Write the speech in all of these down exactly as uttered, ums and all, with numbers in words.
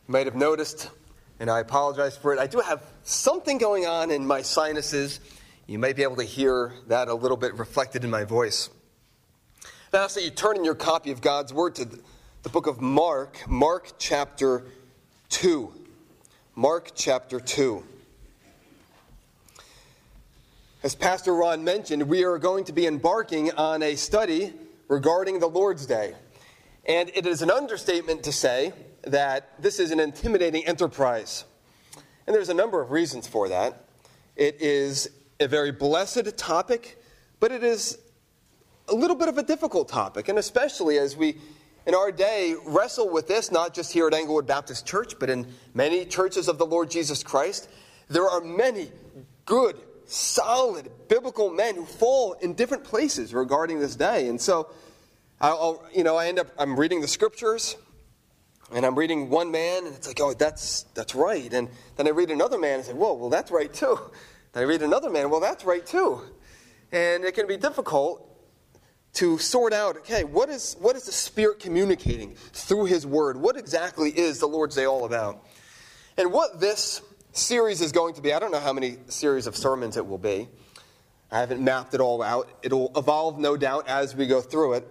You might have noticed, and I apologize for it, I do have something going on in my sinuses. You might be able to hear that a little bit reflected in my voice. I ask that you turn in your copy of God's Word to the book of Mark, Mark chapter two. Mark chapter two. As Pastor Ron mentioned, we are going to be embarking on a study regarding the Lord's Day. And it is an understatement to say that this is an intimidating enterprise. And there's a number of reasons for that. It is a very blessed topic, but it is a little bit of a difficult topic. And especially as we, in our day, wrestle with this, not just here at Englewood Baptist Church, but in many churches of the Lord Jesus Christ, there are many good, solid, biblical men who fall in different places regarding this day. And so, I'll, you know, I end up, I'm reading the scriptures, and I'm reading one man, and it's like, oh, that's that's right. And then I read another man, and say, whoa, well, that's right too. Then I read another man, well, that's right too. And it can be difficult to sort out, okay, what is what is the Spirit communicating through His Word? What exactly is the Lord's Day all about? And what this series is going to be, I don't know how many series of sermons it will be. I haven't mapped it all out. It'll evolve, no doubt, as we go through it.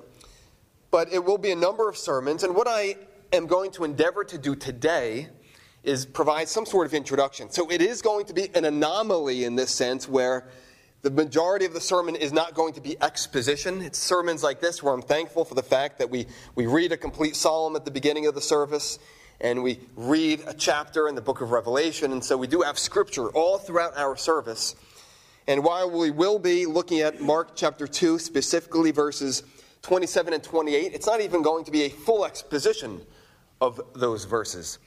But it will be a number of sermons, and what I am going to endeavor to do today is provide some sort of introduction. So it is going to be an anomaly in this sense where the majority of the sermon is not going to be exposition. It's sermons like this where I'm thankful for the fact that we, we read a complete psalm at the beginning of the service, and we read a chapter in the book of Revelation, and so we do have scripture all throughout our service. And while we will be looking at Mark chapter two, specifically verses twenty-seven and twenty-eight, it's not even going to be a full exposition of those verses.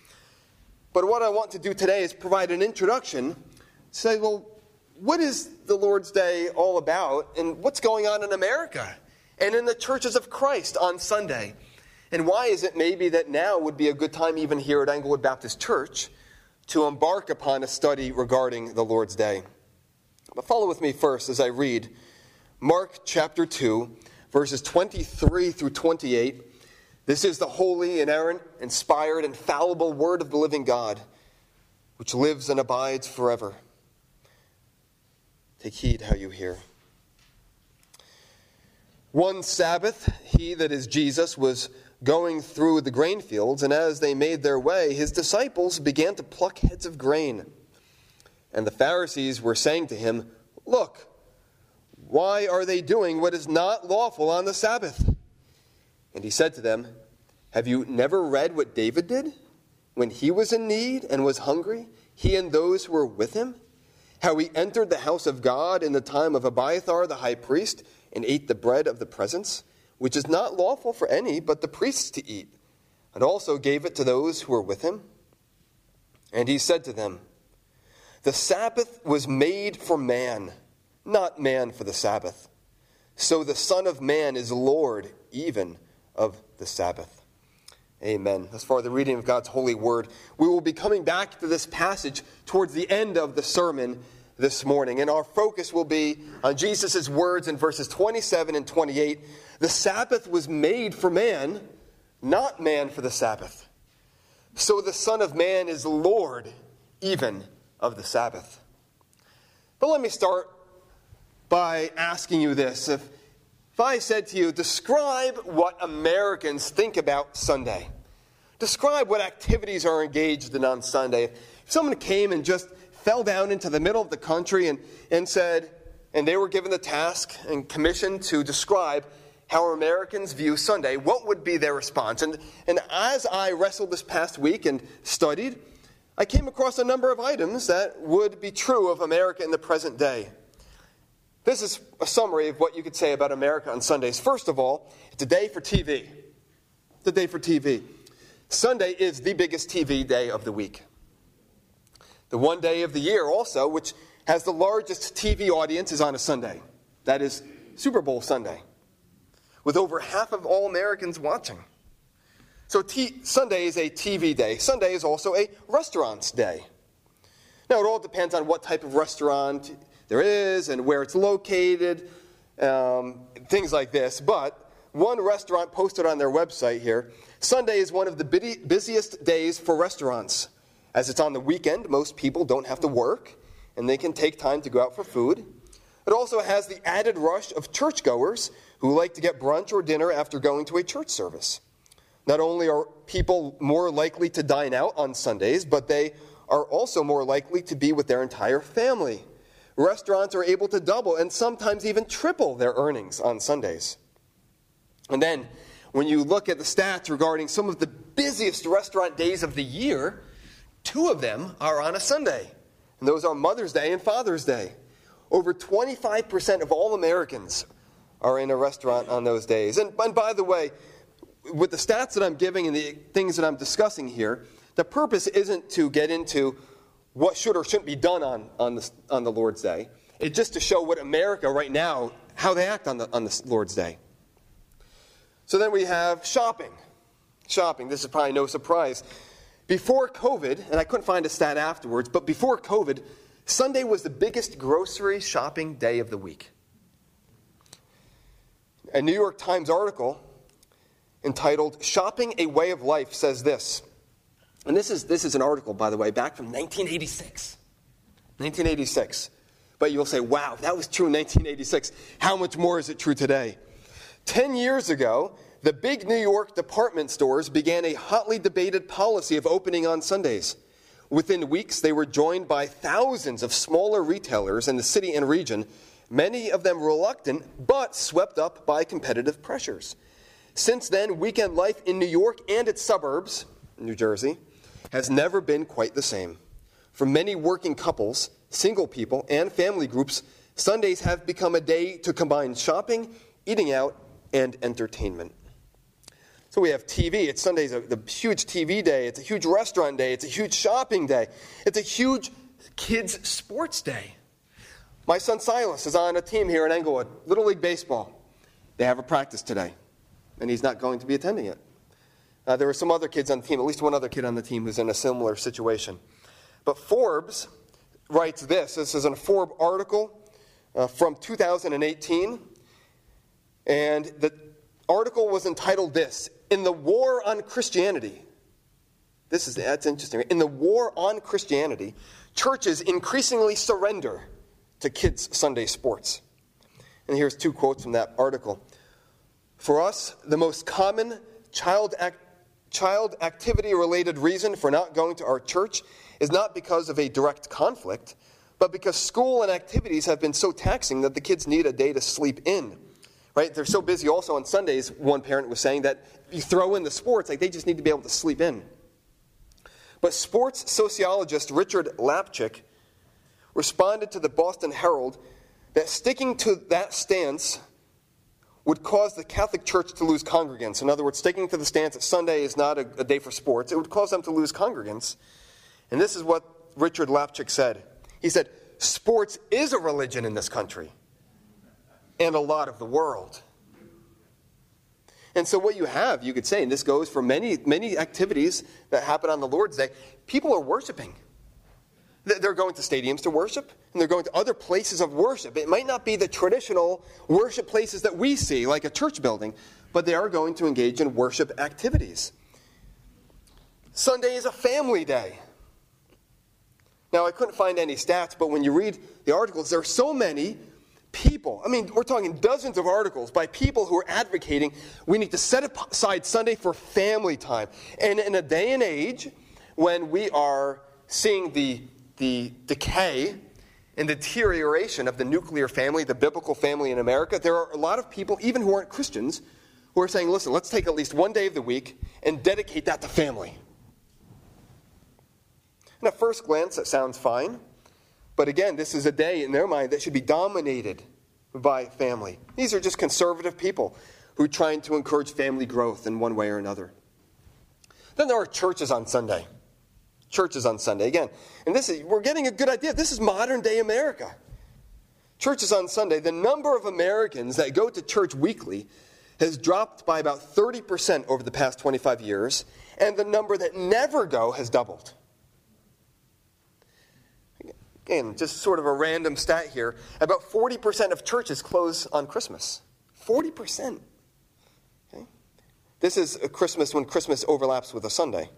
But what I want to do today is provide an introduction, say, well, what is the Lord's Day all about, and what's going on in America and in the churches of Christ on Sunday? And why is it maybe that now would be a good time even here at Englewood Baptist Church to embark upon a study regarding the Lord's Day? But follow with me first as I read Mark chapter two, verses twenty-three through twenty-eight. This is the holy, inerrant, inspired, infallible Word of the living God, which lives and abides forever. Take heed how you hear. One Sabbath, he, that is Jesus, was going through the grain fields, and as they made their way, his disciples began to pluck heads of grain. And the Pharisees were saying to him, "Look, why are they doing what is not lawful on the Sabbath?" And he said to them, "Have you never read what David did when he was in need and was hungry, he and those who were with him? How he entered the house of God in the time of Abiathar the high priest and ate the bread of the presence, which is not lawful for any but the priests to eat, and also gave it to those who were with him?" And he said to them, "The Sabbath was made for man, not man for the Sabbath. So the Son of Man is Lord even of the Sabbath." Amen. As far as the reading of God's holy word, we will be coming back to this passage towards the end of the sermon this morning. And our focus will be on Jesus' words in verses twenty-seven and twenty-eight. The Sabbath was made for man, not man for the Sabbath. So the Son of Man is Lord even of the Sabbath. But let me start by asking you this. If, if I said to you, describe what Americans think about Sunday. Describe what activities are engaged in on Sunday. If someone came and just fell down into the middle of the country and, and said, and they were given the task and commission to describe how Americans view Sunday, what would be their response? And, and as I wrestled this past week and studied, I came across a number of items that would be true of America in the present day. This is a summary of what you could say about America on Sundays. First of all, it's a day for T V. It's a day for T V. Sunday is the biggest T V day of the week. The one day of the year also, which has the largest T V audience, is on a Sunday. That is Super Bowl Sunday, with over half of all Americans watching. So T- Sunday is a T V day. Sunday is also a restaurants day. Now, it all depends on what type of restaurant there is and where it's located, um, things like this. But one restaurant posted on their website here Sunday is one of the busiest days for restaurants. As it's on the weekend, most people don't have to work, and they can take time to go out for food. It also has the added rush of churchgoers who like to get brunch or dinner after going to a church service. Not only are people more likely to dine out on Sundays, but they are also more likely to be with their entire family. Restaurants are able to double and sometimes even triple their earnings on Sundays. And then, when you look at the stats regarding some of the busiest restaurant days of the year, two of them are on a Sunday. And those are Mother's Day and Father's Day. Over twenty-five percent of all Americans are in a restaurant on those days. And, and by the way, with the stats that I'm giving and the things that I'm discussing here, the purpose isn't to get into what should or shouldn't be done on, on, the, on the Lord's Day. It's just to show what America right now, how they act on the, on the Lord's Day. So then we have shopping. Shopping, this is probably no surprise. Before COVID, and I couldn't find a stat afterwards, but before COVID, Sunday was the biggest grocery shopping day of the week. A New York Times article entitled "Shopping a Way of Life" says this. And this is this is an article, by the way, back from nineteen eighty-six. nineteen eighty-six. But you'll say, wow, that was true in nineteen eighty-six. How much more is it true today? Ten years ago, the big New York department stores began a hotly debated policy of opening on Sundays. Within weeks, they were joined by thousands of smaller retailers in the city and region, many of them reluctant, but swept up by competitive pressures. Since then, weekend life in New York and its suburbs, New Jersey, has never been quite the same. For many working couples, single people, and family groups, Sundays have become a day to combine shopping, eating out, and entertainment. So we have T V. It's Sunday's a the huge T V day. It's a huge restaurant day. It's a huge shopping day. It's a huge kids' sports day. My son Silas is on a team here in Englewood, Little League Baseball. They have a practice today, and he's not going to be attending it. Uh, there were some other kids on the team, at least one other kid on the team who's in a similar situation. But Forbes writes this. This is a Forbes article uh, from two thousand eighteen, and the article was entitled this: "In the War on Christianity." This is that's interesting. In the war on Christianity, churches increasingly surrender to kids' Sunday sports. And here's two quotes from that article. "For us, the most common child act, child activity-related reason for not going to our church is not because of a direct conflict, but because school and activities have been so taxing that the kids need a day to sleep in." Right? They're so busy also on Sundays, one parent was saying, that you throw in the sports, like they just need to be able to sleep in. But sports sociologist Richard Lapchick responded to the Boston Herald that sticking to that stance would cause the Catholic Church to lose congregants. In other words, sticking to the stance that Sunday is not a, a day for sports, it would cause them to lose congregants. And this is what Richard Lapchick said. He said, "Sports is a religion in this country and a lot of the world." And so what you have, you could say, and this goes for many, many activities that happen on the Lord's Day, people are worshiping. They're going to stadiums to worship, and they're going to other places of worship. It might not be the traditional worship places that we see, like a church building, but they are going to engage in worship activities. Sunday is a family day. Now, I couldn't find any stats, but when you read the articles, there are so many people. I mean, we're talking dozens of articles by people who are advocating we need to set aside Sunday for family time. And in a day and age when we are seeing the, the decay and deterioration of the nuclear family, the biblical family in America, there are a lot of people, even who aren't Christians, who are saying, listen, let's take at least one day of the week and dedicate that to family. And at first glance, that sounds fine. But again, this is a day in their mind that should be dominated by family. These are just conservative people who are trying to encourage family growth in one way or another. Then there are churches on Sunday. Churches on Sunday. Again, and this is, we're getting a good idea. This is modern day America. Churches on Sunday. The number of Americans that go to church weekly has dropped by about thirty percent over the past twenty-five years, and the number that never go has doubled. Again, just sort of a random stat here. About forty percent of churches close on Christmas. forty percent. Okay? This is a Christmas when Christmas overlaps with a Sunday.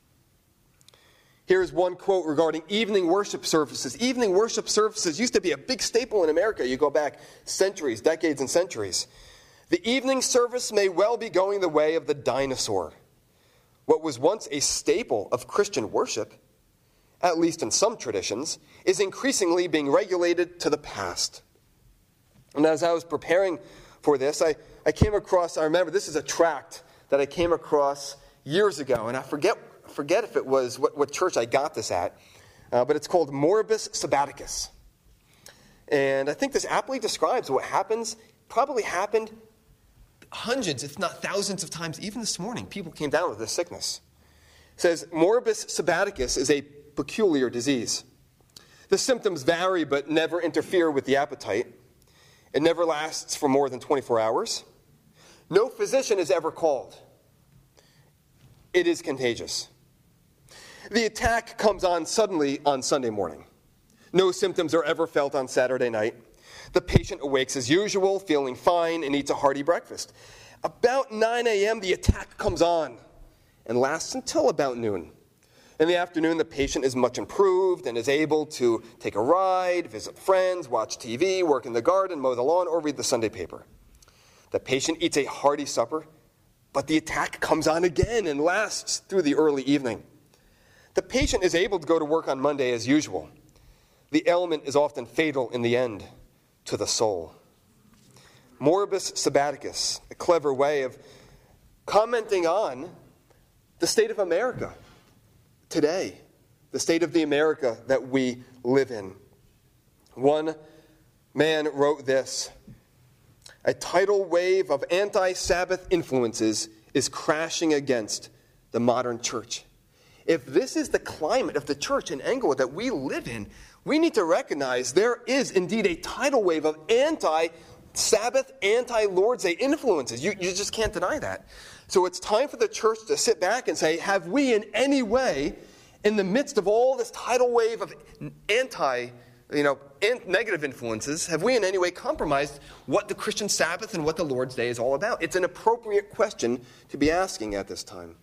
Here's one quote regarding evening worship services. Evening worship services used to be a big staple in America. You go back centuries, decades and centuries. The evening service may well be going the way of the dinosaur. What was once a staple of Christian worship, at least in some traditions, is increasingly being regulated to the past. And as I was preparing for this, I, I came across, I remember this is a tract that I came across years ago, and I forget forget if it was what, what church I got this at, uh, but it's called Moribus Sabbaticus. And I think this aptly describes what happens, probably happened hundreds, if not thousands of times, even this morning. People came down with this sickness. It says, Moribus Sabbaticus is a peculiar disease. The symptoms vary but never interfere with the appetite. It never lasts for more than twenty-four hours. No physician is ever called. It is contagious. The attack comes on suddenly on Sunday morning. No symptoms are ever felt on Saturday night. The patient awakes as usual, feeling fine, and eats a hearty breakfast. About nine a.m., the attack comes on and lasts until about noon. In the afternoon, the patient is much improved and is able to take a ride, visit friends, watch T V, work in the garden, mow the lawn, or read the Sunday paper. The patient eats a hearty supper, but the attack comes on again and lasts through the early evening. The patient is able to go to work on Monday as usual. The ailment is often fatal in the end to the soul. Moribus Sabbaticus, a clever way of commenting on the state of America today, the state of the America that we live in. One man wrote this: a tidal wave of anti-Sabbath influences is crashing against the modern church. If this is the climate of the church in Englewood that we live in, we need to recognize there is indeed a tidal wave of anti-Sabbath, anti-Lord's Day influences. You, you just can't deny that. So it's time for the church to sit back and say, have we in any way, in the midst of all this tidal wave of anti, you know, negative influences, have we in any way compromised what the Christian Sabbath and what the Lord's Day is all about? It's an appropriate question to be asking at this time.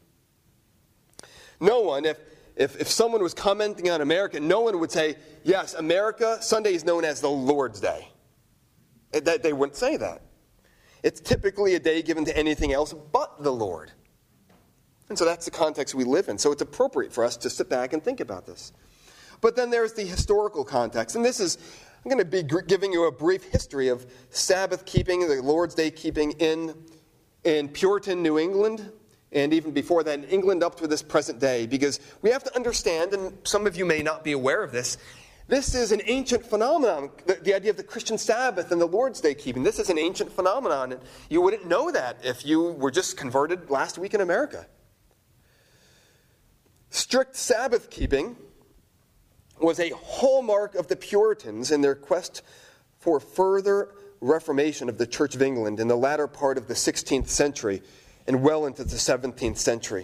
No one, if, if, if someone was commenting on America, no one would say, yes, America, Sunday is known as the Lord's Day. That they wouldn't say that. It's typically a day given to anything else but the Lord. And so that's the context we live in. So it's appropriate for us to sit back and think about this. But then there's the historical context. And this is, I'm going to be giving you a brief history of Sabbath keeping, the Lord's Day keeping in, in Puritan New England, and even before that in England up to this present day. Because we have to understand, and some of you may not be aware of this, this is an ancient phenomenon, the, the idea of the Christian Sabbath and the Lord's Day keeping. This is an ancient phenomenon, and you wouldn't know that if you were just converted last week in America. Strict Sabbath keeping was a hallmark of the Puritans in their quest for further reformation of the Church of England in the latter part of the sixteenth century and well into the seventeenth century.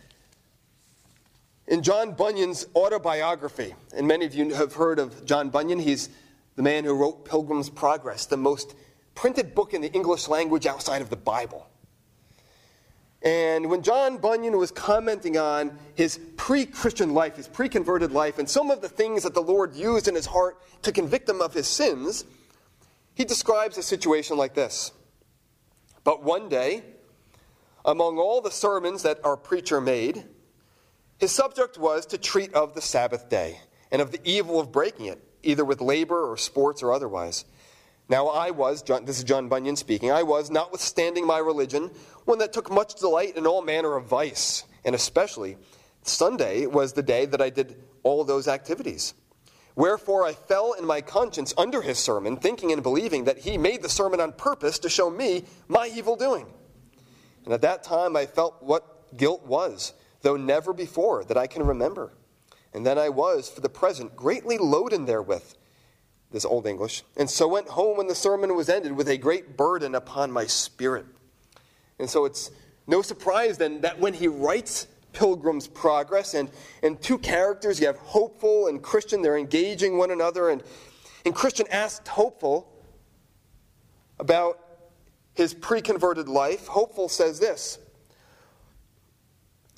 In John Bunyan's autobiography, and many of you have heard of John Bunyan, he's the man who wrote Pilgrim's Progress, the most printed book in the English language outside of the Bible. And when John Bunyan was commenting on his pre-Christian life, his pre-converted life, and some of the things that the Lord used in his heart to convict him of his sins, he describes a situation like this. But one day, among all the sermons that our preacher made, his subject was to treat of the Sabbath day and of the evil of breaking it, either with labor or sports or otherwise. Now I was, John, this is John Bunyan speaking, I was, notwithstanding my religion, one that took much delight in all manner of vice, and especially Sunday was the day that I did all those activities. Wherefore I fell in my conscience under his sermon, thinking and believing that he made the sermon on purpose to show me my evil doing. And at that time I felt what guilt was, though never before that I can remember. And then I was, for the present, greatly loaden therewith, this Old English, and so went home when the sermon was ended with a great burden upon my spirit. And so it's no surprise then that when he writes Pilgrim's Progress, and, and two characters, you have Hopeful and Christian, they're engaging one another, and, and Christian asked Hopeful about his pre-converted life. Hopeful says this: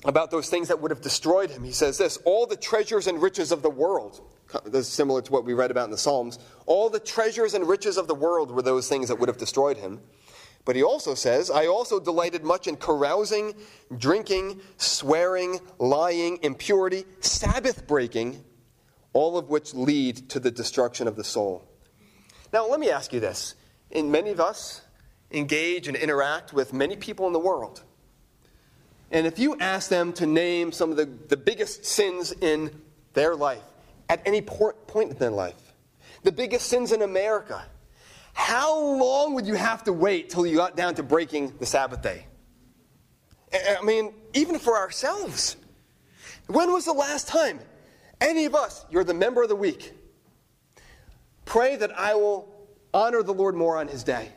about those things that would have destroyed him. He says this, all the treasures and riches of the world, this is similar to what we read about in the Psalms, all the treasures and riches of the world were those things that would have destroyed him. But he also says, I also delighted much in carousing, drinking, swearing, lying, impurity, Sabbath breaking, all of which lead to the destruction of the soul. Now, let me ask you this. And many of us engage and interact with many people in the world. And if you ask them to name some of the, the biggest sins in their life, at any point in their life, the biggest sins in America, how long would you have to wait till you got down to breaking the Sabbath day? I mean, even for ourselves. When was the last time any of us, you're the member of the week, pray that I will honor the Lord more on his day?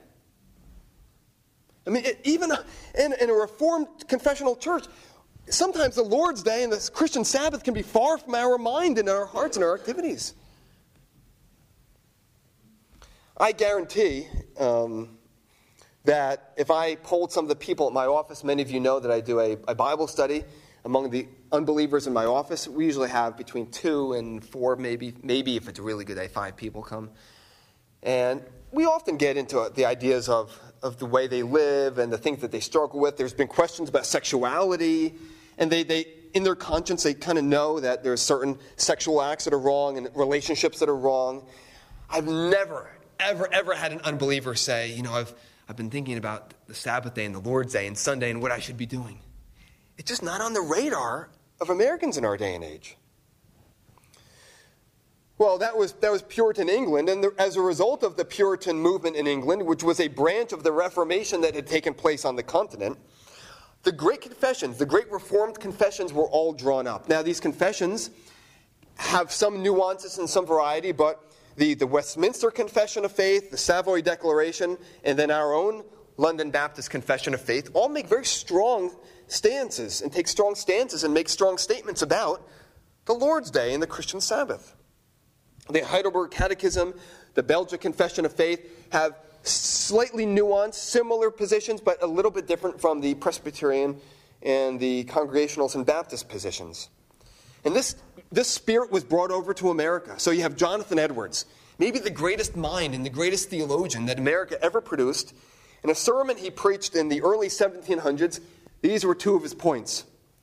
I mean, it, even in, in a Reformed confessional church, sometimes the Lord's Day and the Christian Sabbath can be far from our mind and our hearts and our activities. I guarantee um, that if I polled some of the people at my office, many of you know that I do a, a Bible study among the unbelievers in my office. We usually have between two and four, maybe, maybe if it's a really good day, five people come. And we often get into the ideas of, of the way they live and the things that they struggle with. There's been questions about sexuality, and they, they in their conscience, they kind of know that there's certain sexual acts that are wrong and relationships that are wrong. I've never ever, ever had an unbeliever say, you know, I've I've been thinking about the Sabbath day and the Lord's day and Sunday and what I should be doing. It's just not on the radar of Americans in our day and age. Well, that was that was Puritan England, and the, as a result of the Puritan movement in England, which was a branch of the Reformation that had taken place on the continent, the great confessions, the great Reformed confessions were all drawn up. Now, these confessions have some nuances and some variety, but The, the Westminster Confession of Faith, the Savoy Declaration, and then our own London Baptist Confession of Faith all make very strong stances and take strong stances and make strong statements about the Lord's Day and the Christian Sabbath. The Heidelberg Catechism, the Belgian Confession of Faith have slightly nuanced, similar positions, but a little bit different from the Presbyterian and the Congregationalist and Baptist positions. And this, this spirit was brought over to America. So you have Jonathan Edwards, maybe the greatest mind and the greatest theologian that America ever produced. In a sermon he preached in the early seventeen hundreds, these were two of his points.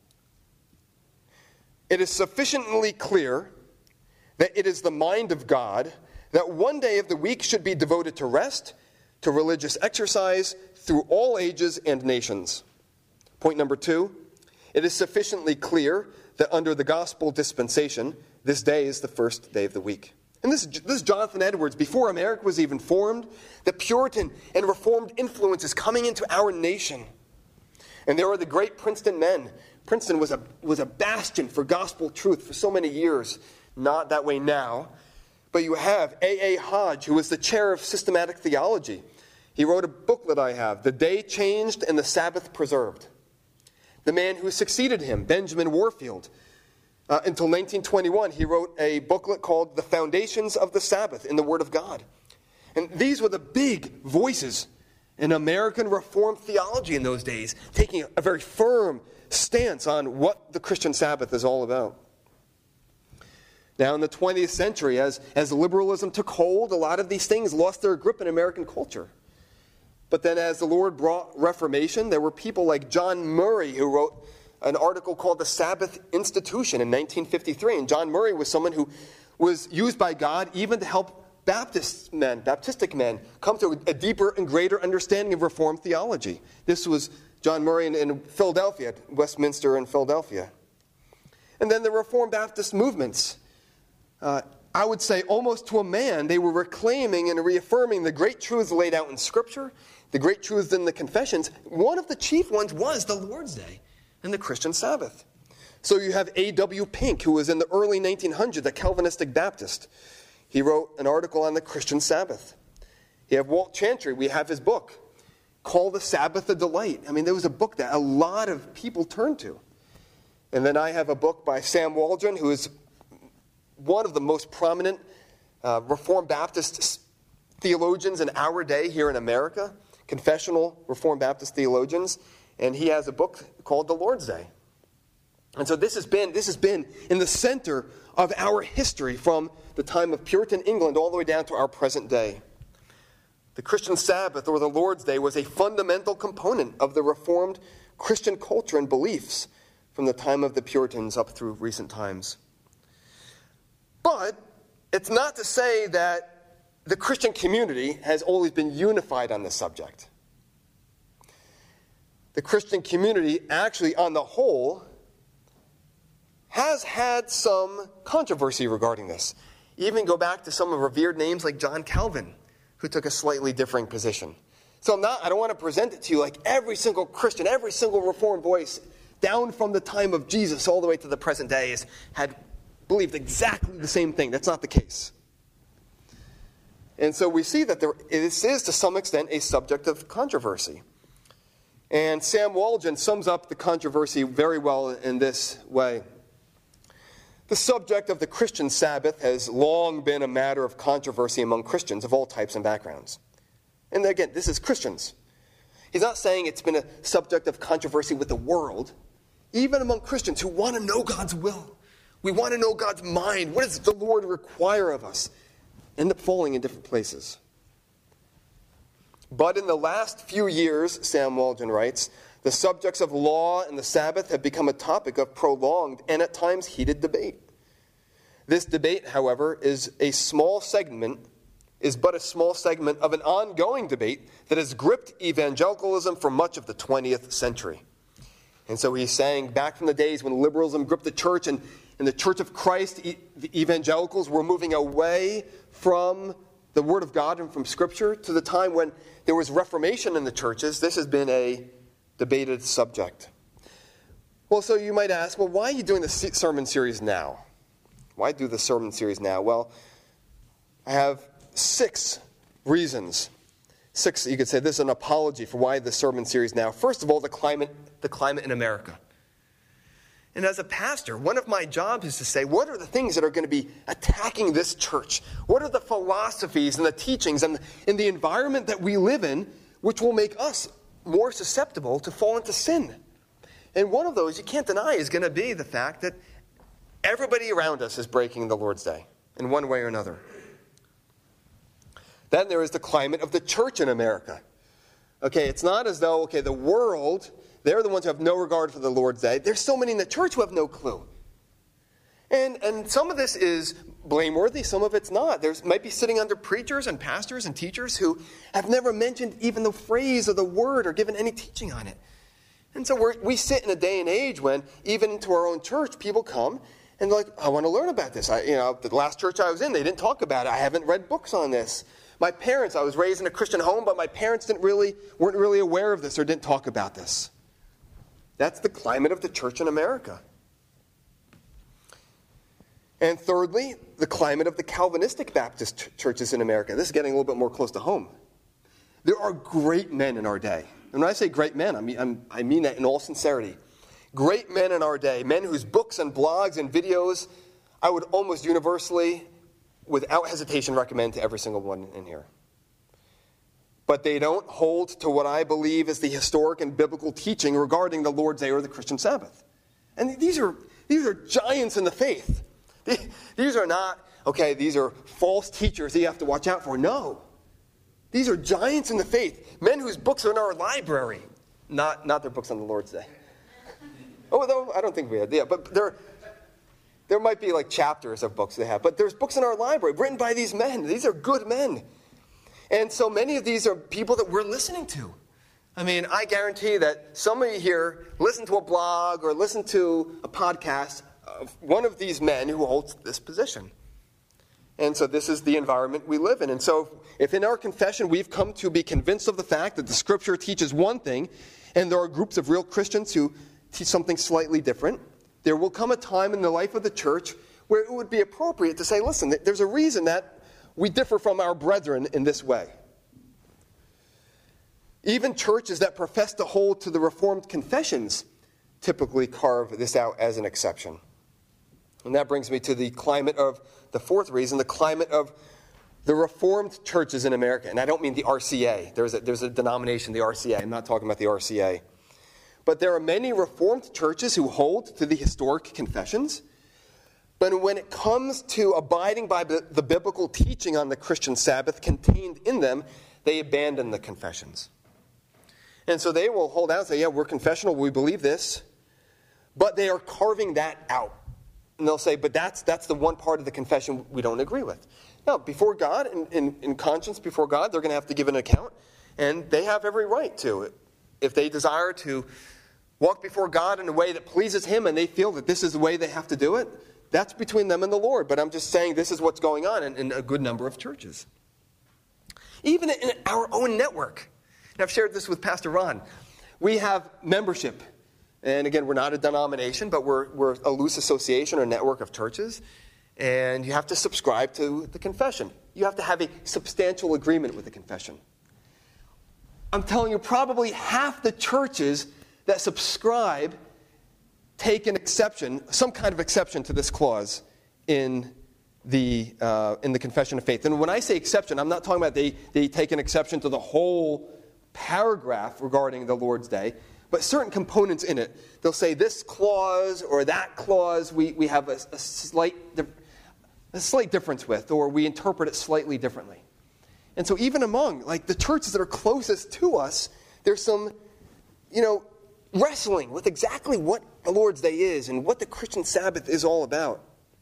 It is sufficiently clear that it is the mind of God that one day of the week should be devoted to rest, to religious exercise through all ages and nations. Point number two, it is sufficiently clear that under the gospel dispensation, this day is the first day of the week. And this, this is Jonathan Edwards. Before America was even formed, the Puritan and Reformed influence is coming into our nation. And there are the great Princeton men. Princeton was a, was a bastion for gospel truth for so many years. Not that way now. But you have A A Hodge, who was the chair of systematic theology. He wrote a booklet I have, The Day Changed and the Sabbath Preserved. The man who succeeded him, Benjamin Warfield, uh, until nineteen twenty-one, he wrote a booklet called The Foundations of the Sabbath in the Word of God. And these were the big voices in American Reformed theology in those days, taking a very firm stance on what the Christian Sabbath is all about. Now, in the twentieth century, as, as liberalism took hold, a lot of these things lost their grip in American culture. But then as the Lord brought Reformation, there were people like John Murray who wrote an article called The Sabbath Institution in nineteen fifty-three. And John Murray was someone who was used by God even to help Baptist men, Baptistic men, come to a deeper and greater understanding of Reformed theology. This was John Murray in, in Philadelphia, Westminster and Philadelphia. And then the Reformed Baptist movements. Uh, I would say almost to a man, they were reclaiming and reaffirming the great truths laid out in Scripture, the great truths in the confessions. One of the chief ones was the Lord's Day and the Christian Sabbath. So you have A W Pink, who was in the early nineteen hundreds, a Calvinistic Baptist. He wrote an article on the Christian Sabbath. You have Walt Chantry. We have his book, Call the Sabbath a Delight. I mean, there was a book that a lot of people turned to. And then I have a book by Sam Waldron, who is one of the most prominent uh, Reformed Baptist theologians in our day here in America, confessional Reformed Baptist theologians, and he has a book called The Lord's Day. And so this has been this has been in the center of our history from the time of Puritan England all the way down to our present day. The Christian Sabbath, or the Lord's Day, was a fundamental component of the Reformed Christian culture and beliefs from the time of the Puritans up through recent times. But it's not to say that the Christian community has always been unified on this subject. The Christian community, actually, on the whole, has had some controversy regarding this. Even go back to some of revered names like John Calvin, who took a slightly differing position. So I'm not, I don't want to present it to you like every single Christian, every single Reformed voice, down from the time of Jesus all the way to the present day, has had believed exactly the same thing. That's not the case. And so we see that there, this is, to some extent, a subject of controversy. And Sam Walgen sums up the controversy very well in this way. The subject of the Christian Sabbath has long been a matter of controversy among Christians of all types and backgrounds. And again, this is Christians. He's not saying it's been a subject of controversy with the world. Even among Christians who want to know God's will. We want to know God's mind. What does the Lord require of us? End up falling in different places. But in the last few years, Sam Walgen writes, the subjects of law and the Sabbath have become a topic of prolonged and at times heated debate. This debate, however, is a small segment, is but a small segment of an ongoing debate that has gripped evangelicalism for much of the twentieth century. And so he's saying back from the days when liberalism gripped the church and in the Church of Christ, e- the evangelicals were moving away from the Word of God and from Scripture to the time when there was Reformation in the churches. This has been a debated subject. Well, so you might ask, well, why are you doing the sermon series now? Why do the sermon series now? Well, I have six reasons. Six, you could say this is an apology for why the sermon series now. First of all, the climate, the climate in America. And as a pastor, one of my jobs is to say, what are the things that are going to be attacking this church? What are the philosophies and the teachings and in the environment that we live in which will make us more susceptible to fall into sin? And one of those, you can't deny, is going to be the fact that everybody around us is breaking the Lord's Day in one way or another. Then there is the climate of the church in America. Okay, it's not as though, okay, the world, they're the ones who have no regard for the Lord's Day. There's so many in the church who have no clue. And and some of this is blameworthy, some of it's not. There might be sitting under preachers and pastors and teachers who have never mentioned even the phrase or the word or given any teaching on it. And so we're, we sit in a day and age when even into our own church, people come and they're like, I want to learn about this. I, you know, the last church I was in, they didn't talk about it. I haven't read books on this. My parents, I was raised in a Christian home, but my parents didn't really weren't really aware of this or didn't talk about this. That's the climate of the church in America. And thirdly, the climate of the Calvinistic Baptist ch- churches in America. This is getting a little bit more close to home. There are great men in our day. And when I say great men, I mean, I'm, I mean that in all sincerity. Great men in our day, men whose books and blogs and videos I would almost universally, without hesitation, recommend to every single one in here. But they don't hold to what I believe is the historic and biblical teaching regarding the Lord's Day or the Christian Sabbath. And these are these are giants in the faith. These are not, okay, these are false teachers that you have to watch out for. No. These are giants in the faith. Men whose books are in our library. Not, not their books on the Lord's Day. Oh, no, I don't think we had. Yeah, but there, there might be like chapters of books they have. But there's books in our library written by these men. These are good men. And so many of these are people that we're listening to. I mean, I guarantee that some of you here listen to a blog or listen to a podcast of one of these men who holds this position. And so this is the environment we live in. And so if in our confession we've come to be convinced of the fact that the Scripture teaches one thing, and there are groups of real Christians who teach something slightly different, there will come a time in the life of the church where it would be appropriate to say, listen, there's a reason that we differ from our brethren in this way. Even churches that profess to hold to the Reformed confessions typically carve this out as an exception. And that brings me to the climate of, the fourth reason, the climate of the Reformed churches in America. And I don't mean the R C A. There's a, there's a denomination, the R C A. I'm not talking about the R C A. But there are many Reformed churches who hold to the historic confessions. But when it comes to abiding by the, the biblical teaching on the Christian Sabbath contained in them, they abandon the confessions. And so they will hold out and say, yeah, we're confessional, we believe this. But they are carving that out. And they'll say, but that's that's the one part of the confession we don't agree with. Now, before God, in, in, in conscience before God, they're going to have to give an account. And they have every right to. If they desire to walk before God in a way that pleases Him and they feel that this is the way they have to do it, that's between them and the Lord. But I'm just saying this is what's going on in, in a good number of churches. Even in our own network. And I've shared this with Pastor Ron. We have membership. And again, we're not a denomination, but we're, we're a loose association or network of churches. And you have to subscribe to the confession. You have to have a substantial agreement with the confession. I'm telling you, probably half the churches that subscribe take an exception, some kind of exception to this clause in the uh, in the confession of faith. And when I say exception, I'm not talking about they, they take an exception to the whole paragraph regarding the Lord's Day, but certain components in it. They'll say this clause or that clause we, we have a, a slight a slight difference with, or we interpret it slightly differently. And so even among like the churches that are closest to us, there's some, you know, wrestling with exactly what the Lord's Day is and what the Christian Sabbath is all about.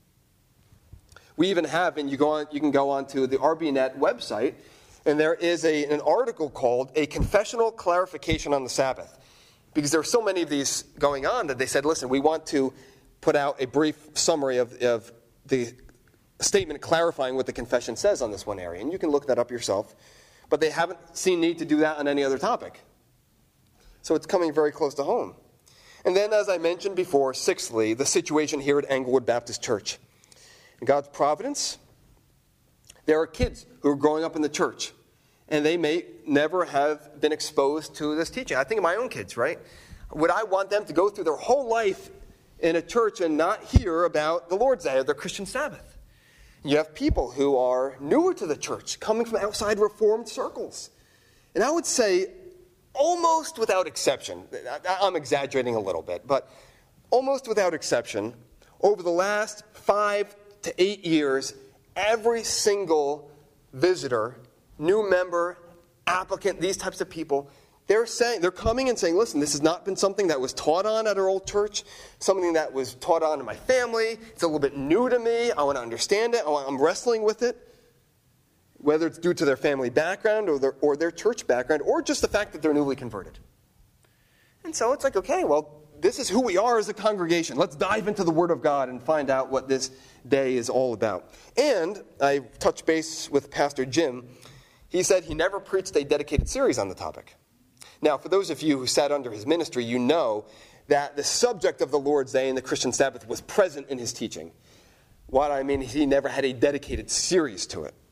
We even have, and you go on, you can go on to the R B net website, and there is a, an article called A Confessional Clarification on the Sabbath. Because there are so many of these going on that they said, listen, we want to put out a brief summary of, of the statement clarifying what the confession says on this one area. And you can look that up yourself. But they haven't seen need to do that on any other topic. So it's coming very close to home. And then, as I mentioned before, sixthly, the situation here at Englewood Baptist Church. In God's providence, there are kids who are growing up in the church, and they may never have been exposed to this teaching. I think of my own kids, right? Would I want them to go through their whole life in a church and not hear about the Lord's Day or the Christian Sabbath? You have people who are newer to the church, coming from outside Reformed circles. And I would say, almost without exception, I'm exaggerating a little bit, but almost without exception, over the last five to eight years, every single visitor, new member, applicant, these types of people, they're saying, they're coming and saying, listen, this has not been something that was taught on at our old church, something that was taught on in my family. It's a little bit new to me. I want to understand it. I'm wrestling with it. Whether it's due to their family background or their, or their church background, or just the fact that they're newly converted. And so it's like, okay, well, this is who we are as a congregation. Let's dive into the Word of God and find out what this day is all about. And I touched base with Pastor Jim. He said he never preached a dedicated series on the topic. Now, for those of you who sat under his ministry, you know that the subject of the Lord's Day and the Christian Sabbath was present in his teaching. What I mean, he never had a dedicated series to it.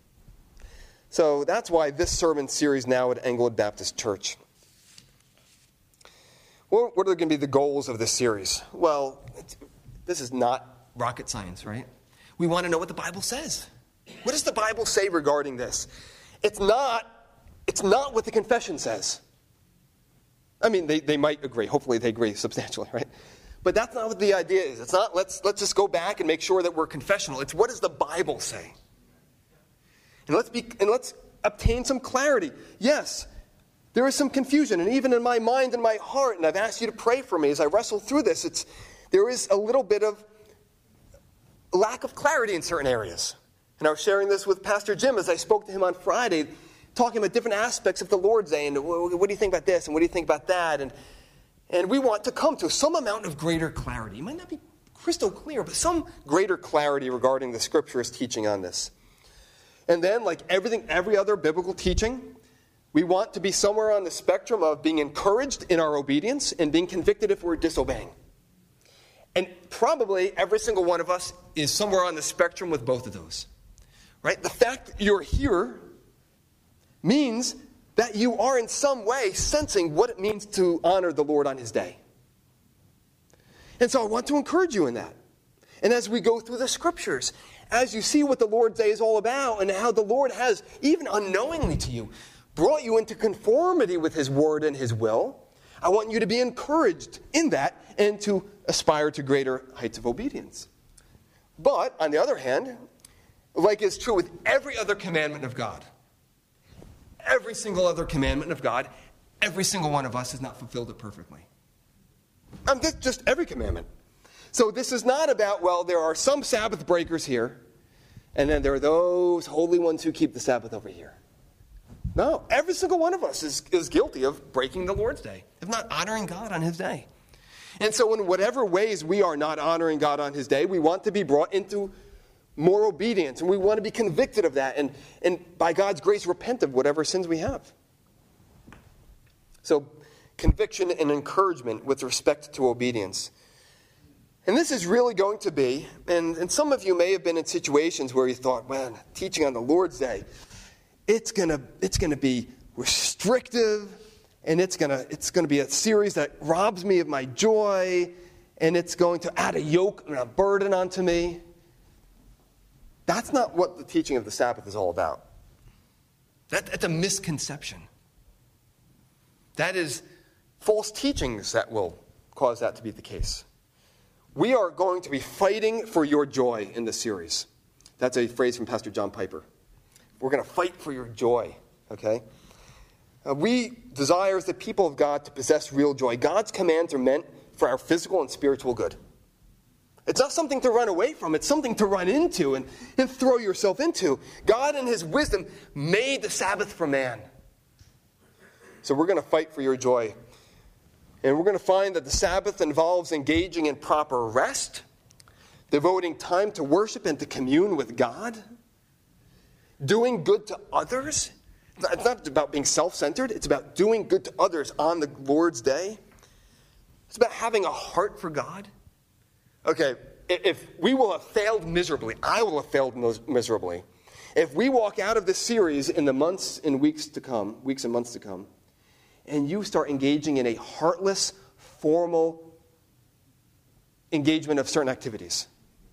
So that's why this sermon series now at Englewood Baptist Church. Well, what are going to be the goals of this series? Well, this is not rocket science, right? We want to know what the Bible says. What does the Bible say regarding this? It's not, it's not what the confession says. I mean, they, they might agree. Hopefully they agree substantially, right? But that's not what the idea is. It's not, let's, let's just go back and make sure that we're confessional. It's what does the Bible say? And let's be and let's obtain some clarity. Yes, there is some confusion, and even in my mind and my heart, and I've asked you to pray for me as I wrestle through this, it's there is a little bit of lack of clarity in certain areas. And I was sharing this with Pastor Jim as I spoke to him on Friday, talking about different aspects of the Lord's Day, and what do you think about this, and what do you think about that? And, and we want to come to some amount of greater clarity. It might not be crystal clear, but some greater clarity regarding the Scripture's teaching on this. And then, like everything, every other biblical teaching, we want to be somewhere on the spectrum of being encouraged in our obedience and being convicted if we're disobeying. And probably every single one of us is somewhere on the spectrum with both of those. Right? The fact that you're here means that you are in some way sensing what it means to honor the Lord on His day. And so I want to encourage you in that. And as we go through the Scriptures, as you see what the Lord's Day is all about and how the Lord has, even unknowingly to you, brought you into conformity with His Word and His will, I want you to be encouraged in that and to aspire to greater heights of obedience. But, on the other hand, like is true with every other commandment of God, every single other commandment of God, every single one of us has not fulfilled it perfectly. Um, just, just every commandment. So this is not about, well, there are some Sabbath breakers here, and then there are those holy ones who keep the Sabbath over here. No, every single one of us is, is guilty of breaking the Lord's day, of not honoring God on his day. And so in whatever ways we are not honoring God on his day, we want to be brought into more obedience, and we want to be convicted of that, and, and by God's grace repent of whatever sins we have. So conviction and encouragement with respect to obedience. And this is really going to be, and, and some of you may have been in situations where you thought, man, teaching on the Lord's Day, it's gonna it's gonna be restrictive, and it's gonna it's gonna be a series that robs me of my joy, and it's going to add a yoke and a burden onto me. That's not what the teaching of the Sabbath is all about. That, that's a misconception. That is false teachings that will cause that to be the case. We are going to be fighting for your joy in this series. That's a phrase from Pastor John Piper. We're going to fight for your joy, okay? Uh, we desire as the people of God to possess real joy. God's commands are meant for our physical and spiritual good. It's not something to run away from. It's something to run into and, and throw yourself into. God in his wisdom made the Sabbath for man. So we're going to fight for your joy. And we're going to find that the Sabbath involves engaging in proper rest, devoting time to worship and to commune with God, doing good to others. It's not about being self-centered. It's about doing good to others on the Lord's day. It's about having a heart for God. Okay, if we will have failed miserably, I will have failed miserably. If we walk out of this series in the months and weeks to come, weeks and months to come, and you start engaging in a heartless, formal engagement of certain activities,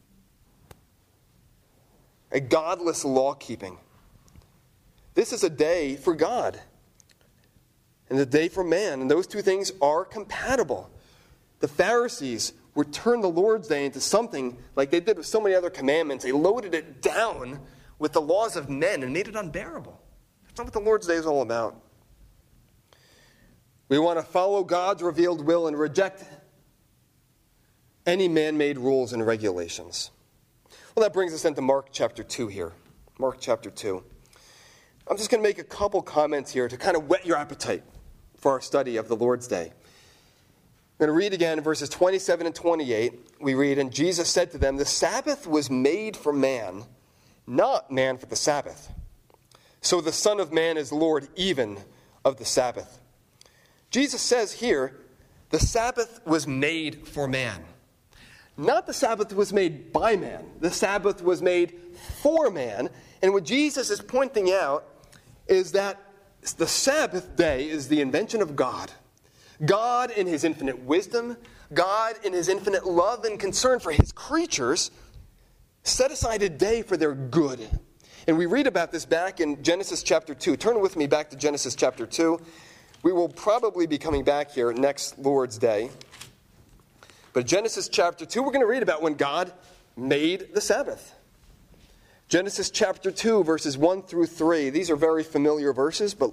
a godless law-keeping, this is a day for God and a day for man, and those two things are compatible. The Pharisees would turn the Lord's Day into something like they did with so many other commandments. They loaded it down with the laws of men and made it unbearable. That's not what the Lord's Day is all about. We want to follow God's revealed will and reject any man-made rules and regulations. Well, that brings us into Mark chapter two here. Mark chapter two. I'm just going to make a couple comments here to kind of whet your appetite for our study of the Lord's Day. I'm going to read again verses twenty-seven and twenty-eight. We read, "And Jesus said to them, 'The Sabbath was made for man, not man for the Sabbath. So the Son of Man is Lord even of the Sabbath.'" Jesus says here, the Sabbath was made for man. Not the Sabbath was made by man. The Sabbath was made for man. And what Jesus is pointing out is that the Sabbath day is the invention of God. God in his infinite wisdom, God in his infinite love and concern for his creatures, set aside a day for their good. And we read about this back in Genesis chapter two. Turn with me back to Genesis chapter two. We will probably be coming back here next Lord's Day. But Genesis chapter two, we're going to read about when God made the Sabbath. Genesis chapter two, verses one through three. These are very familiar verses, but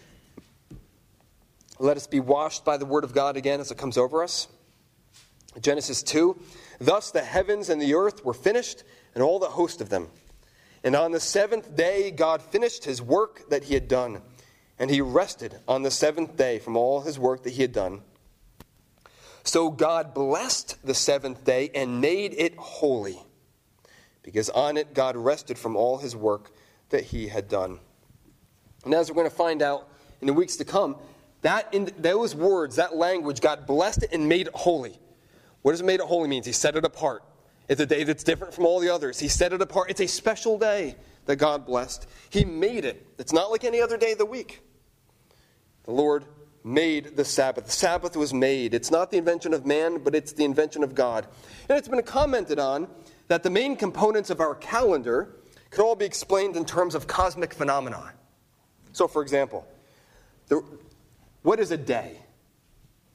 let us be washed by the word of God again as it comes over us. Genesis two, "Thus the heavens and the earth were finished, and all the host of them. And on the seventh day God finished his work that he had done. And he rested on the seventh day from all his work that he had done. So God blessed the seventh day and made it holy, because on it God rested from all his work that he had done." And as we're going to find out in the weeks to come, that in those words, that language, God blessed it and made it holy. What does made it holy mean? He set it apart. It's a day that's different from all the others. He set it apart. It's a special day that God blessed. He made it. It's not like any other day of the week. The Lord made the Sabbath. The Sabbath was made. It's not the invention of man, but it's the invention of God. And it's been commented on that the main components of our calendar can all be explained in terms of cosmic phenomena. So, for example, the, what is a day?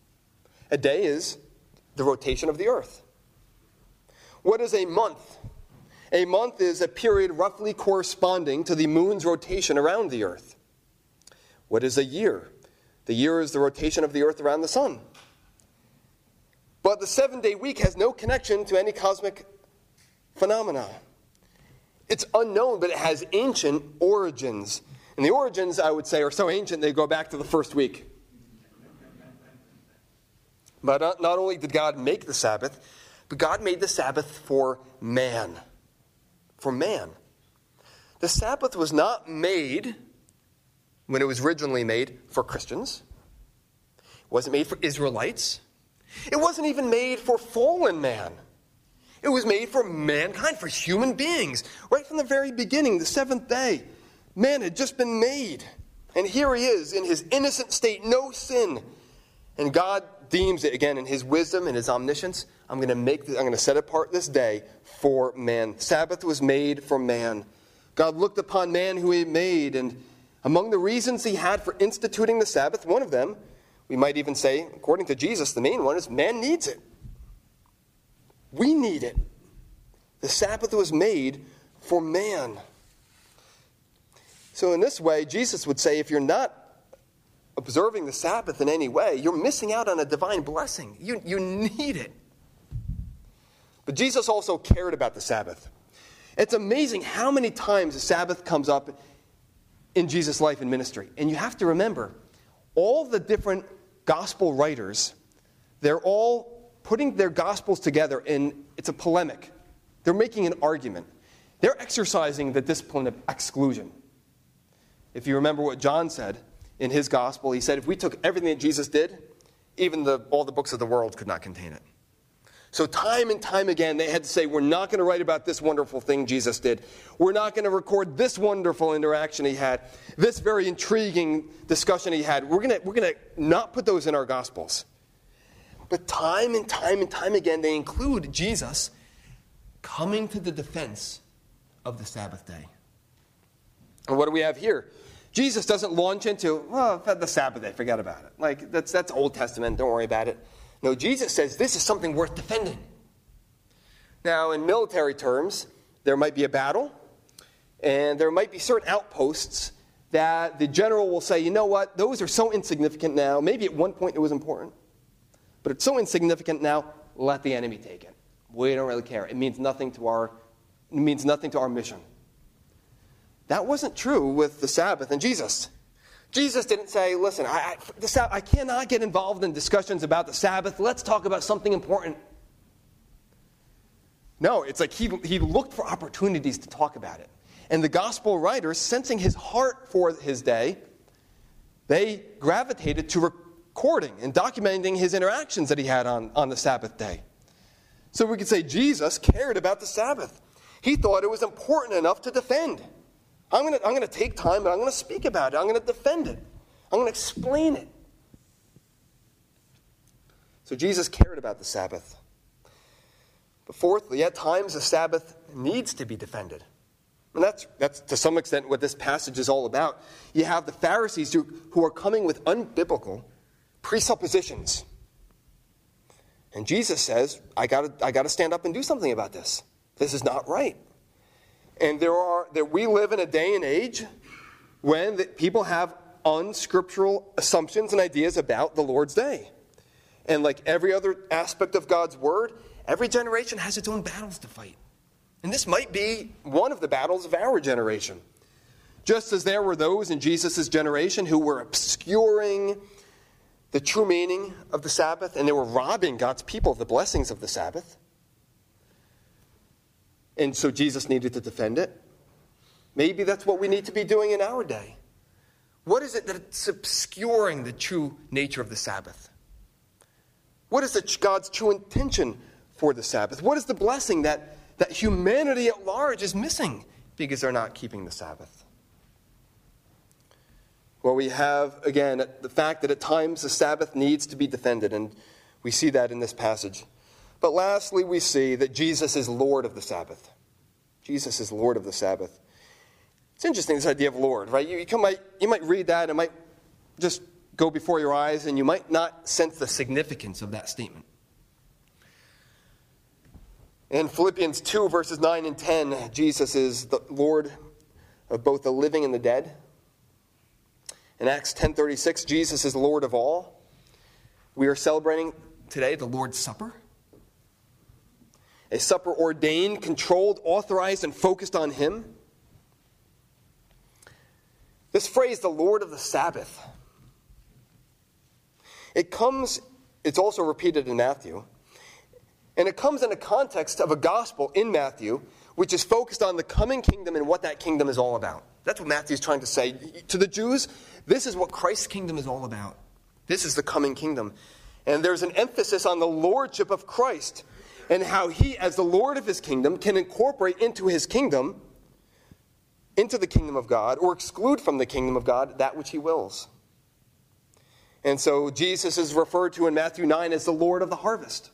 A day is the rotation of the earth. What is a month? A month is a period roughly corresponding to the moon's rotation around the earth. What is a year? The year is the rotation of the earth around the sun. But the seven-day week has no connection to any cosmic phenomena. It's unknown, but it has ancient origins. And the origins, I would say, are so ancient they go back to the first week. But not, not only did God make the Sabbath, but God made the Sabbath for man. For man. The Sabbath was not made, when it was originally made, for Christians. It wasn't made for Israelites. It wasn't even made for fallen man. It was made for mankind, for human beings. Right from the very beginning, the seventh day, man had just been made. And here he is in his innocent state, no sin. And God deems it, again, in his wisdom and his omniscience, I'm going to make this, I'm going to set apart this day for man. Sabbath was made for man. God looked upon man who he made, and among the reasons he had for instituting the Sabbath, one of them, we might even say, according to Jesus, the main one is man needs it. We need it. The Sabbath was made for man. So in this way, Jesus would say, if you're not observing the Sabbath in any way, you're missing out on a divine blessing. You, you need it. But Jesus also cared about the Sabbath. It's amazing how many times the Sabbath comes up in Jesus' life and ministry. And you have to remember, all the different gospel writers, they're all putting their gospels together, and it's a polemic. They're making an argument. They're exercising the discipline of exclusion. If you remember what John said in his gospel, he said, if we took everything that Jesus did, even the, all the books of the world could not contain it. So time and time again, they had to say, we're not going to write about this wonderful thing Jesus did. We're not going to record this wonderful interaction he had, this very intriguing discussion he had. We're going to, we're going to not put those in our Gospels. But time and time and time again, they include Jesus coming to the defense of the Sabbath day. And what do we have here? Jesus doesn't launch into, well, the Sabbath day, forget about it. Like, that's, that's Old Testament, don't worry about it. No, Jesus says this is something worth defending. Now, in military terms, there might be a battle, and there might be certain outposts that the general will say, you know what, those are so insignificant now. Maybe at one point it was important, but it's so insignificant now, let the enemy take it. We don't really care. It means nothing to our, it means nothing to our mission. That wasn't true with the Sabbath and Jesus. Jesus didn't say, listen, I, I, the, I cannot get involved in discussions about the Sabbath. Let's talk about something important. No, it's like he, he looked for opportunities to talk about it. And the gospel writers, sensing his heart for his day, they gravitated to recording and documenting his interactions that he had on, on the Sabbath day. So we could say Jesus cared about the Sabbath. He thought it was important enough to defend. I'm going to I'm going to take time, but I'm going to speak about it. I'm going to defend it. I'm going to explain it. So Jesus cared about the Sabbath. But fourthly, at times the Sabbath needs to be defended. And that's, that's to some extent what this passage is all about. You have the Pharisees who, who are coming with unbiblical presuppositions. And Jesus says, I got I got to stand up and do something about this. This is not right. And there are that we live in a day and age when the, people have unscriptural assumptions and ideas about the Lord's day. And like every other aspect of God's word, every generation has its own battles to fight. And this might be one of the battles of our generation. Just as there were those in Jesus' generation who were obscuring the true meaning of the Sabbath, and they were robbing God's people of the blessings of the Sabbath. And so Jesus needed to defend it. Maybe that's what we need to be doing in our day. What is it that's obscuring the true nature of the Sabbath? What is the, God's true intention for the Sabbath? What is the blessing that, that humanity at large is missing because they're not keeping the Sabbath? Well, we have, again, the fact that at times the Sabbath needs to be defended, and we see that in this passage. But lastly, we see that Jesus is Lord of the Sabbath. Jesus is Lord of the Sabbath. It's interesting, this idea of Lord, right? You, you, might, you might read that and might just go before your eyes, and you might not sense the significance of that statement. In Philippians two, verses nine and ten, Jesus is the Lord of both the living and the dead. In Acts ten thirty-six, Jesus is Lord of all. We are celebrating today the Lord's Supper. A supper ordained, controlled, authorized, and focused on Him. This phrase, the Lord of the Sabbath, it comes, it's also repeated in Matthew, and it comes in the context of a gospel in Matthew, which is focused on the coming kingdom and what that kingdom is all about. That's what Matthew's trying to say. To the Jews, this is what Christ's kingdom is all about. This is the coming kingdom. And there's an emphasis on the lordship of Christ and how He, as the Lord of His kingdom, can incorporate into His kingdom, into the kingdom of God, or exclude from the kingdom of God that which He wills. And so Jesus is referred to in Matthew nine as the Lord of the harvest.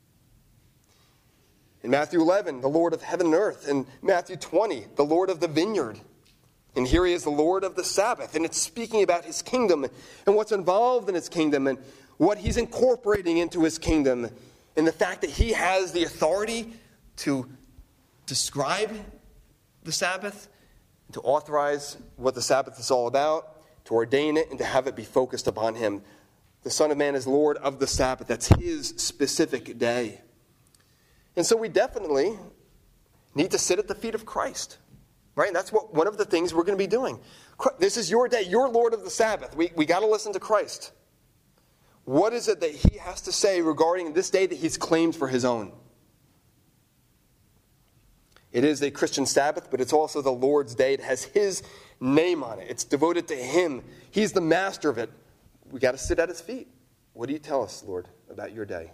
In Matthew eleven, the Lord of heaven and earth. In Matthew twenty, the Lord of the vineyard. And here He is the Lord of the Sabbath. And it's speaking about His kingdom and what's involved in His kingdom and what He's incorporating into His kingdom. And the fact that He has the authority to describe the Sabbath, to authorize what the Sabbath is all about, to ordain it, and to have it be focused upon Him. The Son of Man is Lord of the Sabbath. That's His specific day. And so we definitely need to sit at the feet of Christ. Right? And that's what one of the things we're going to be doing. This is your day. You're Lord of the Sabbath. We, we got to listen to Christ. What is it that He has to say regarding this day that He's claimed for His own? It is a Christian Sabbath, but it's also the Lord's day. It has His name on it. It's devoted to Him. He's the master of it. We got to sit at His feet. What do you tell us, Lord, about your day?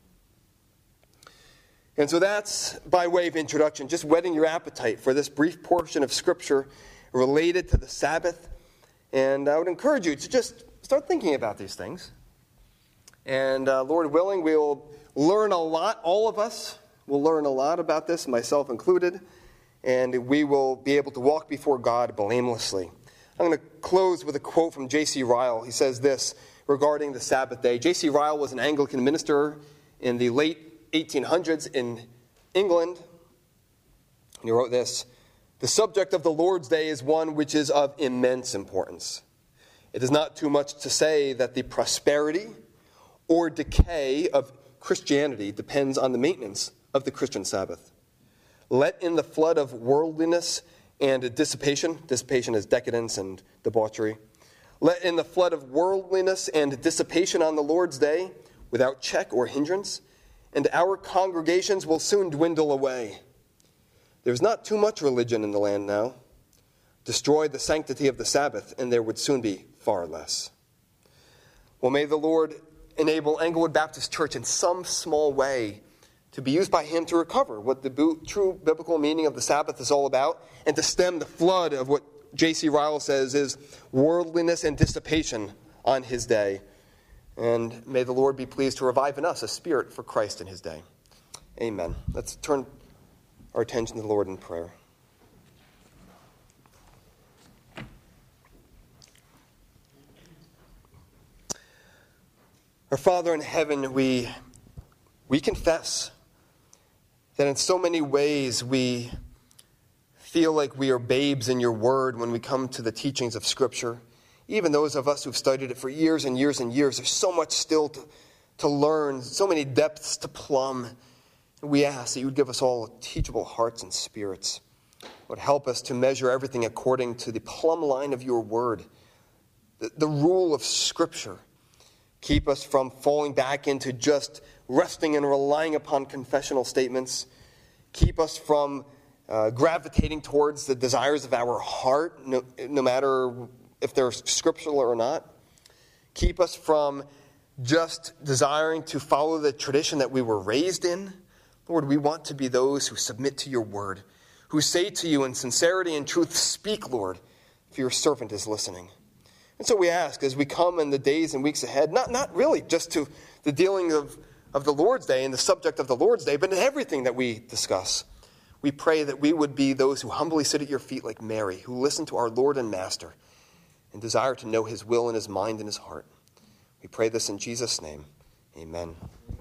And so that's, by way of introduction, just whetting your appetite for this brief portion of Scripture related to the Sabbath. And I would encourage you to just start thinking about these things. And uh, Lord willing, we'll learn a lot, all of us will learn a lot about this, myself included, and we will be able to walk before God blamelessly. I'm going to close with a quote from J C Ryle. He says this regarding the Sabbath day. J C Ryle was an Anglican minister in the late eighteen hundreds in England. And he wrote this: "The subject of the Lord's Day is one which is of immense importance. It is not too much to say that the prosperity or decay of Christianity depends on the maintenance of the Christian Sabbath. Let in the flood of worldliness and dissipation," dissipation is decadence and debauchery, "let in the flood of worldliness and dissipation on the Lord's day without check or hindrance, and our congregations will soon dwindle away. There's not too much religion in the land now. Destroy the sanctity of the Sabbath, and there would soon be far less." Well, may the Lord enable Englewood Baptist Church in some small way to be used by Him to recover what the true biblical meaning of the Sabbath is all about, and to stem the flood of what J C Ryle says is worldliness and dissipation on His day. And may the Lord be pleased to revive in us a spirit for Christ in His day. Amen. Let's turn our attention to the Lord in prayer. Our Father in heaven, we, we confess that in so many ways we feel like we are babes in your word when we come to the teachings of Scripture. Even those of us who've studied it for years and years and years, there's so much still to, to learn, so many depths to plumb. And we ask that you would give us all teachable hearts and spirits. Would help us to measure everything according to the plumb line of your word, the, the rule of Scripture. Keep us from falling back into just resting and relying upon confessional statements. Keep us from uh, gravitating towards the desires of our heart, no, no matter if they're scriptural or not. Keep us from just desiring to follow the tradition that we were raised in. Lord, we want to be those who submit to your word, who say to you in sincerity and truth, "Speak, Lord, for your servant is listening." And so we ask, as we come in the days and weeks ahead, not, not really just to the dealing of, of the Lord's Day and the subject of the Lord's Day, but in everything that we discuss, we pray that we would be those who humbly sit at your feet like Mary, who listen to our Lord and Master, and desire to know his will and his mind and his heart. We pray this in Jesus' name. Amen.